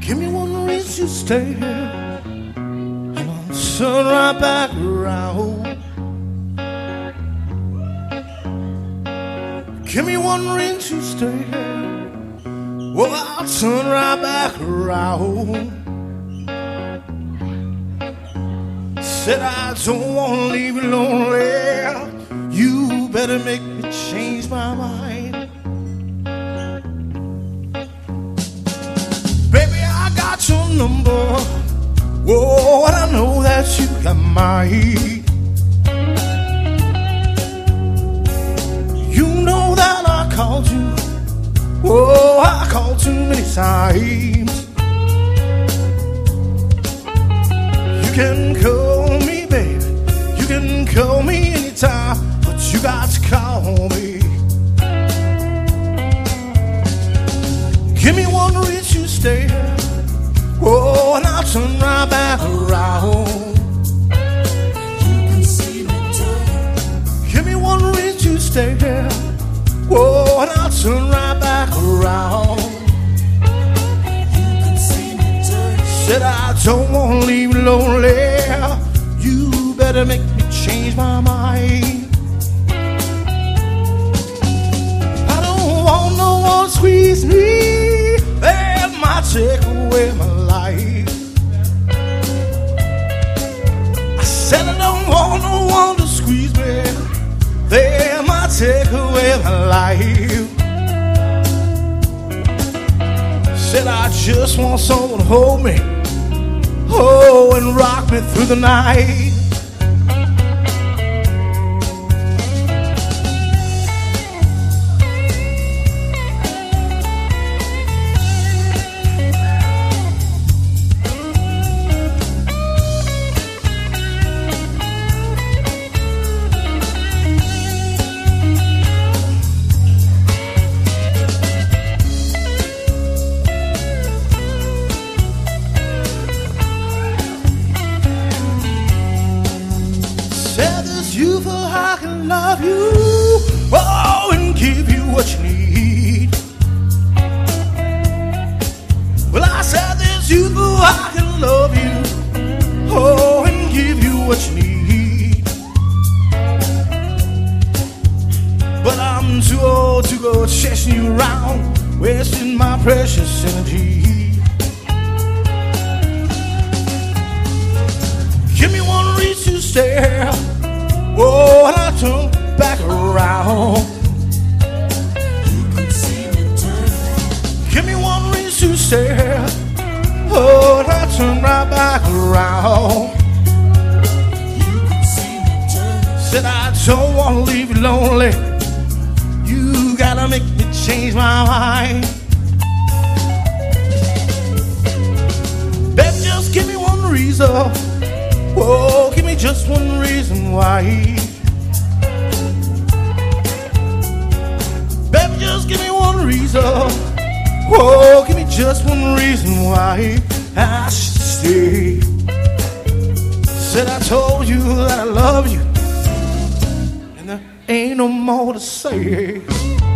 Give me one reason to stay here, and I'll turn right back around. Give me one reason to stay here, well, I'll turn right back around. Said I don't want to leave you lonely. You better make me change my mind. Baby, I got your number. Whoa, and I know that you got mine. You know that I called you. Whoa, I called too many times. You can call me, baby. You can call me anytime, but you got to call me. Give me one reason to stay here. Whoa, and I'll turn right back around. You can see me turn. Give me one reason to stay here. Whoa, and I'll turn right back around. You can see me turn. Said I don't want to leave you lonely. You better make me change my mind. I don't want no one to squeeze me. They might take away my life. I said I don't want no one to squeeze me. They might take away my life. Said I just want someone to hold me, oh, and rock me through the night. You for I can love you, oh, and give you what you need. Well, I said there's you for I can love you, oh, and give you what you need. But I'm too old to go chasing you around, wasting my precious energy. Give me one reason to stay here. Whoa, and I turn back around. You can see me turn. Give me one reason to stay here. Oh, and I turn right back around. You can see me turn. Said I don't want to leave you lonely. You gotta make me change my mind. Baby, just give me one reason. Whoa, give me just one reason why. Baby, just give me one reason. Whoa, give me just one reason why I should stay. Said I told you that I love you, and there ain't no more to say.